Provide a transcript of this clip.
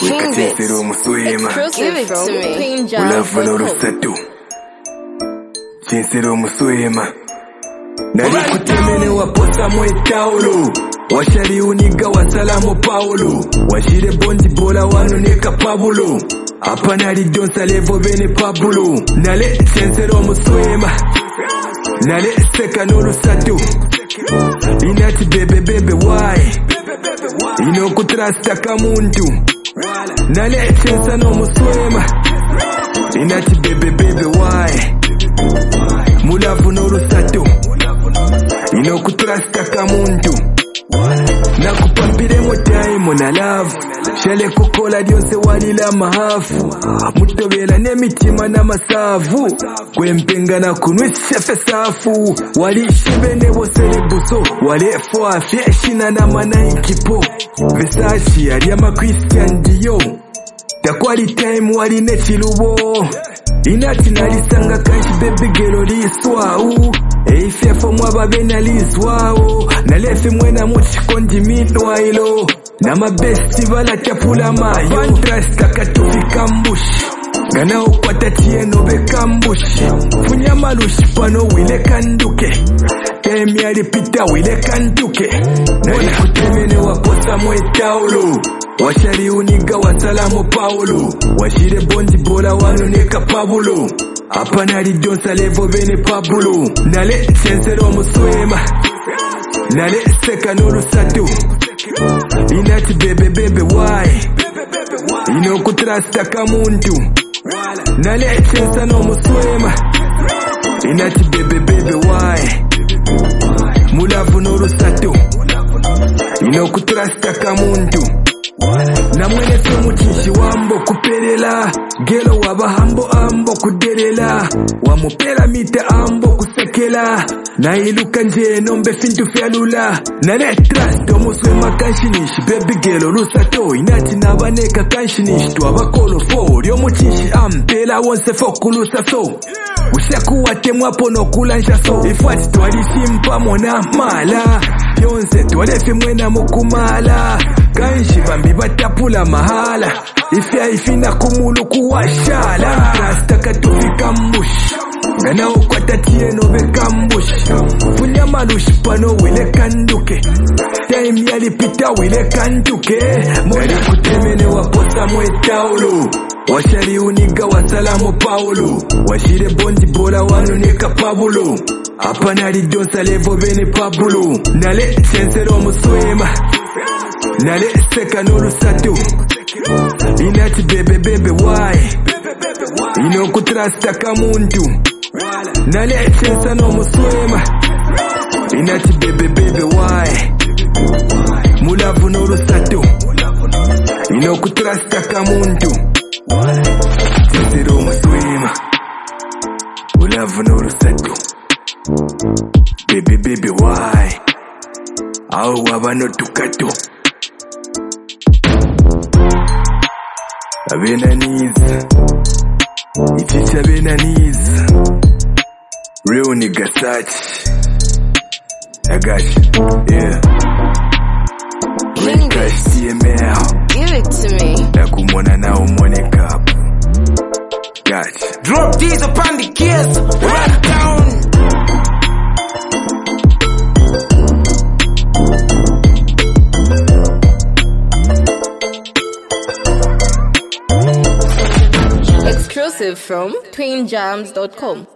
Wekatensero muswema ulavuna urusatu Chensero muswema Nari kutemene waposa mwetaulo Washari uniga wasalamu Paulo Washire bondi bola wanu neka Pablo Apa nari donsa levo bene Pablo Nale chensero muswema Nale seka n'urusatu Inati bebe why Ino kutrasta kamuntu Nale chensa no muswema Inati bebe why Mulavu n'urusatu Ino kutrasta kamuntu Nakupapire mo time na love Shale kukola dyose walila mahafu Mutobela n'emitima n'amasavu Kwempenga na kunwisha fesafu Walishibene bosele buso Walefo afyeshina na manaikipo Versace aliyama Christian Dior Takwali time wali nechilubo Inati nalisanga kanshi baby girl liswau Eifefo mwaba bena liswao Nalefi mwena mochikondi midwailo Na mabesti vala chapula mayo Fantrust kakatufika mbushi Gana ukwata tieno beka mbushi Funya malushi pano wile kanduke Temi alipita wile kanduke Nari kutemene waposa mwetaulo Washari uniga wasalamu Paulo Washire bondi bola wanu neka Pablo Apa nari donsa levo bene Pablo Nale chensero muswema Nale seka n'urusatu Inati bebe why Ino kutrasta kamuntu Nale chensa no muswema Inati bebe why Mulavu n'urusatu Ino kutrasta kamuntu Na mwene somu chishi wambo kuperela Gelo wabahambo ambo kuderela Wamupela mita ambo kusekela Na iluka nje nombe fintu fyalula Na trust omuswema kanshinishi Baby gelo lusato Inati nabaneka kanshinishi Twabakolo fo Ryomu chishi ampela wonse fokulusa so Ushakuwa temwapo no kulanja so Ifwati twalisimpa mona mala Yonse twalefi mwena mukumala Kanshi bambi batapula mahala Ifya ifina kumulu kuwashala Rasta katufika mbushi Gana ukwata tieno beka mbushi Funya malushi pano wile kanduke Time yalipita wile kanduke Nari kutemene waposa mwetaulo Washari uniga wasalamu Paulo Washire bondi bola wanu neka Pablo Apa nari donsa levo bene Pablo Nale chensero muswema Nale seka n'urusatu Inati bebe why Ino kutrasta kamuntu Nale chensa no muswema Inati bebe why Mulavu n'urusatu Ino kutrasta kamuntu Chensero muswema Mulavu n'urusatu Bebe why Au wabano tukato Abenaniza Ichicha benaniza Real nigga Sachi I got you, yeah Red Cash TML Give it to me Nakumona na umone kapu Gotcha Drop these upon the keys Run down Exclusive from twinjams.com